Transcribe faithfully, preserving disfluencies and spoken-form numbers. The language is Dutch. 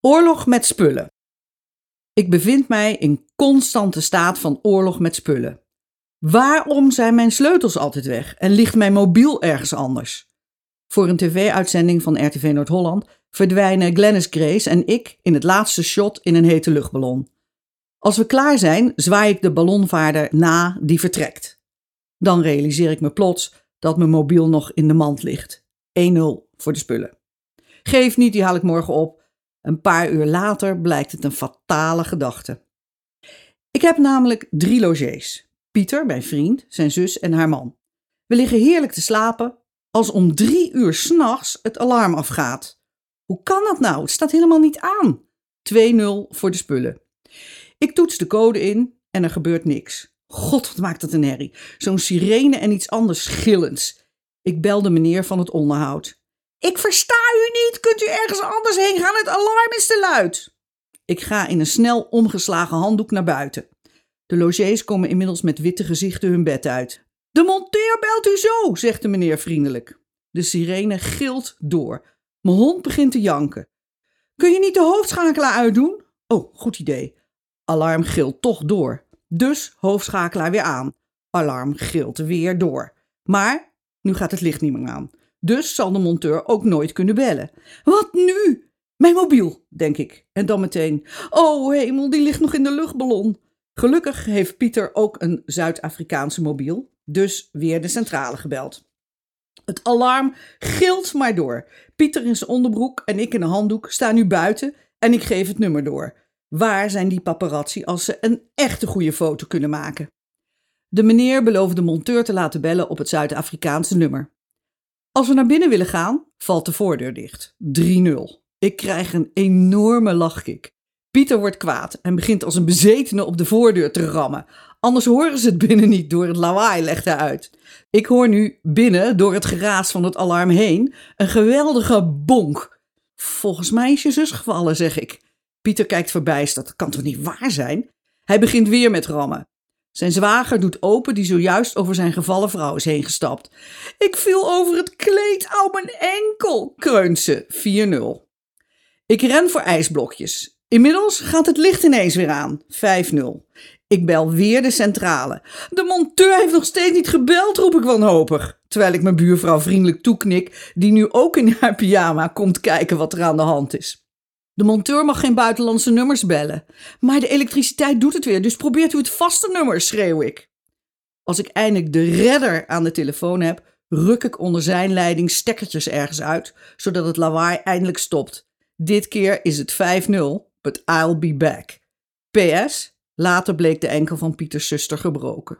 Oorlog met spullen. Ik bevind mij in constante staat van oorlog met spullen. Waarom zijn mijn sleutels altijd weg en ligt mijn mobiel ergens anders? Voor een tv-uitzending van R T V Noord-Holland verdwijnen Glennis Grace en ik in het laatste shot in een hete luchtballon. Als we klaar zijn, zwaai ik de ballonvaarder na die vertrekt. Dan realiseer ik me plots dat mijn mobiel nog in de mand ligt. één nul voor de spullen. Geef niet, die haal ik morgen op. Een paar uur later blijkt het een fatale gedachte. Ik heb namelijk drie logés. Pieter, mijn vriend, zijn zus en haar man. We liggen heerlijk te slapen als om drie uur 's nachts het alarm afgaat. Hoe kan dat nou? Het staat helemaal niet aan. twee nul voor de spullen. Ik toets de code in en er gebeurt niks. God, wat maakt dat een herrie. Zo'n sirene en iets anders gillends. Ik bel de meneer van het onderhoud. Ik versta u niet. Kunt u ergens anders heen gaan? Het alarm is te luid. Ik ga in een snel omgeslagen handdoek naar buiten. De logés komen inmiddels met witte gezichten hun bed uit. De monteur belt u zo, zegt de meneer vriendelijk. De sirene gilt door. Mijn hond begint te janken. Kun je niet de hoofdschakelaar uitdoen? Oh, goed idee. Alarm gilt toch door. Dus hoofdschakelaar weer aan. Alarm gilt weer door. Maar nu gaat het licht niet meer aan. Dus zal de monteur ook nooit kunnen bellen. Wat nu? Mijn mobiel, denk ik. En dan meteen, oh hemel, die ligt nog in de luchtballon. Gelukkig heeft Pieter ook een Zuid-Afrikaanse mobiel. Dus weer de centrale gebeld. Het alarm gilt maar door. Pieter in zijn onderbroek en ik in een handdoek staan nu buiten en ik geef het nummer door. Waar zijn die paparazzi als ze een echte goede foto kunnen maken? De meneer belooft de monteur te laten bellen op het Zuid-Afrikaanse nummer. Als we naar binnen willen gaan, valt de voordeur dicht. drie nul. Ik krijg een enorme lachkick. Pieter wordt kwaad en begint als een bezetene op de voordeur te rammen. Anders horen ze het binnen niet door het lawaai, legt hij uit. Ik hoor nu binnen, door het geraas van het alarm heen, een geweldige bonk. Volgens mij is je zus gevallen, zeg ik. Pieter kijkt verbijsterd. Dat kan toch niet waar zijn? Hij begint weer met rammen. Zijn zwager doet open die zojuist over zijn gevallen vrouw is heen gestapt. Ik viel over het kleed, au mijn enkel, kreunt ze. vier nul. Ik ren voor ijsblokjes. Inmiddels gaat het licht ineens weer aan. vijf nul. Ik bel weer de centrale. De monteur heeft nog steeds niet gebeld, roep ik wanhopig. Terwijl ik mijn buurvrouw vriendelijk toeknik, die nu ook in haar pyjama komt kijken wat er aan de hand is. De monteur mag geen buitenlandse nummers bellen. Maar de elektriciteit doet het weer, dus probeert u het vaste nummer, schreeuw ik. Als ik eindelijk de redder aan de telefoon heb, ruk ik onder zijn leiding stekkertjes ergens uit, zodat het lawaai eindelijk stopt. Dit keer is het vijf nul, but I'll be back. P S. Later bleek de enkel van Pieters zuster gebroken.